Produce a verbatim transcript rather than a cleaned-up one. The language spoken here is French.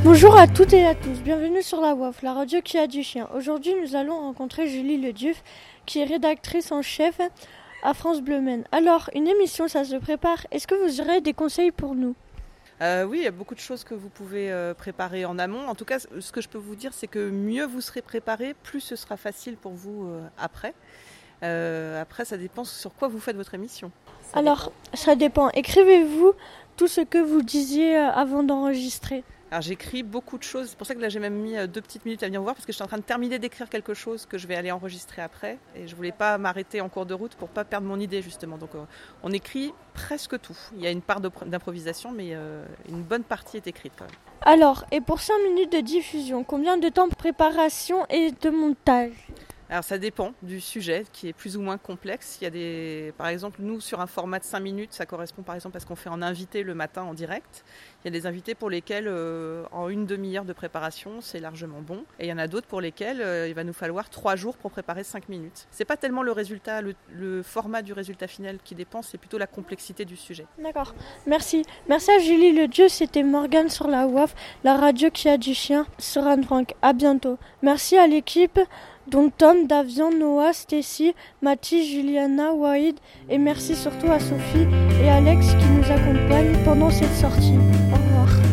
Bonjour à toutes et à tous, bienvenue sur la W A F, la radio qui a du chien. Aujourd'hui, nous allons rencontrer Julie Ledieuf, qui est rédactrice en chef à France Bleu Maine. Alors, une émission, ça se prépare. Est-ce que vous aurez des conseils pour nous ? Euh, oui, il y a beaucoup de choses que vous pouvez euh, préparer en amont. En tout cas, ce que je peux vous dire, c'est que mieux vous serez préparé, plus ce sera facile pour vous euh, après. Euh, après, ça dépend sur quoi vous faites votre émission. Ça Alors, dépend. ça dépend. Écrivez-vous tout ce que vous disiez avant d'enregistrer ? Alors j'écris beaucoup de choses, c'est pour ça que là j'ai même mis deux petites minutes à venir vous voir parce que je suis en train de terminer d'écrire quelque chose que je vais aller enregistrer après et je voulais pas m'arrêter en cours de route pour pas perdre mon idée justement. Donc euh, on écrit presque tout. Il y a une part d'improvisation mais euh, une bonne partie est écrite quand même. Alors, et pour cinq minutes de diffusion, combien de temps de préparation et de montage ? Alors ça dépend du sujet qui est plus ou moins complexe. Il y a des, par exemple, nous sur un format de cinq minutes, ça correspond par exemple à ce qu'on fait en invité le matin en direct. Il y a des invités pour lesquels euh, en une demi-heure de préparation, c'est largement bon. Et il y en a d'autres pour lesquels euh, il va nous falloir trois jours pour préparer cinq minutes. C'est pas tellement le résultat, le, le format du résultat final qui dépend, c'est plutôt la complexité du sujet. D'accord, merci. Merci à Julie Ledieuf, c'était Morgane sur la W A F, la radio qui a du chien, sur Anne Frank. À bientôt. Merci à l'équipe, dont Tom, Davian, Noah, Stacy, Mathis, Juliana, Wahid, et merci surtout à Sophie et Alex qui nous accompagnent pendant cette sortie. Au revoir.